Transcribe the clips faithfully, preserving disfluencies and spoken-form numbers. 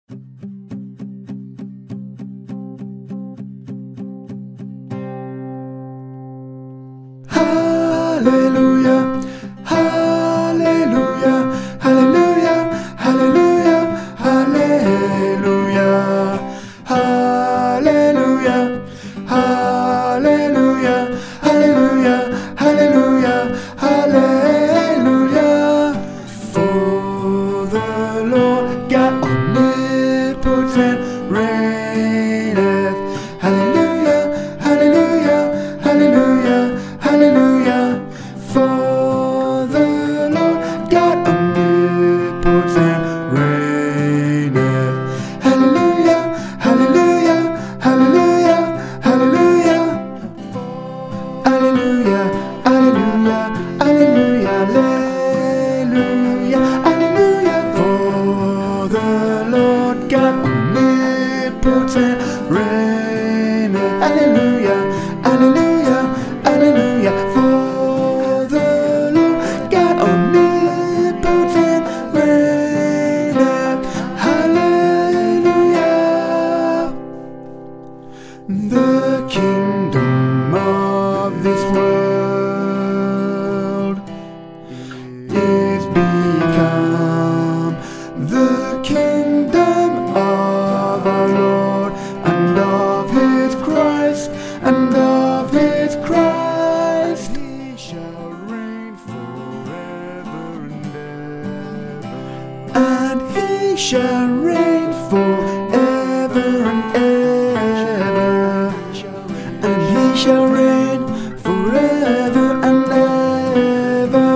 Hallelujah, hallelujah, hallelujah, hallelujah, hallelujah, hallelujah, hallelujah, hallelujah, hallelujah, hallelujah. For the Lord God omnipotent reigneth. Hallelujah, hallelujah, hallelujah, hallelujah. For the Lord God omnipotent reigneth. Hallelujah, hallelujah, hallelujah, hallelujah. Hallelujah, hallelujah, hallelujah, hallelujah, hallelujah. For the Lord God omnipotent reigneth. Hallelujah, hallelujah, hallelujah. For the Lord God omnipotent reigneth. Hallelujah. The kingdom of this world is become the kingdom of our Lord and of His Christ, and of His Christ. He shall reign forever and ever, and He shall reign forever and ever, and He shall reign forever and ever,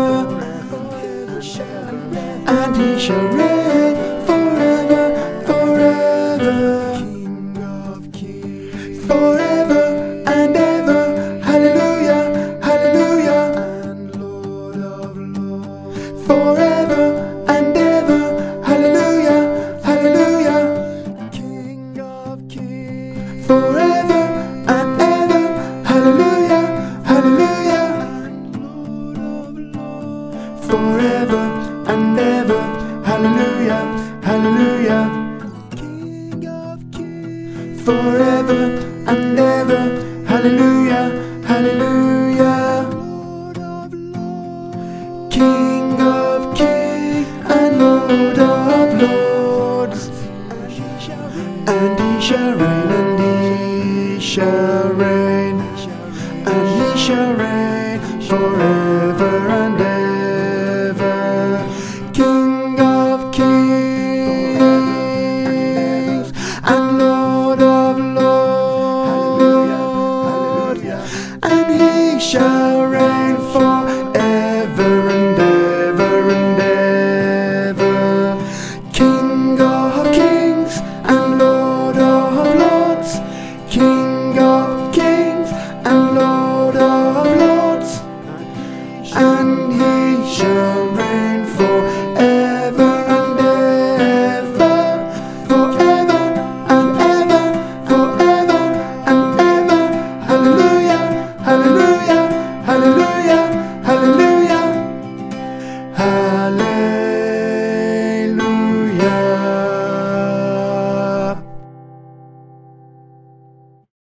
and He shall reign forever, forever, King of kings, forever and ever. Hallelujah, hallelujah, and Lord of lords, forever and ever. Hallelujah, hallelujah, King of kings, forever and ever. Hallelujah, hallelujah, and Lord of lords, forever and ever. Hallelujah, hallelujah, King of kings, forever and ever. Hallelujah, hallelujah, Lord of lords, King of kings and Lord of lords. And He shall reign, and He shall reign, and He shall reign forever and ever. King of kings and Lord of lords, and He shall reign forever and ever and ever. King of kings and Lord of lords, King of kings and Lord of lords, and He shall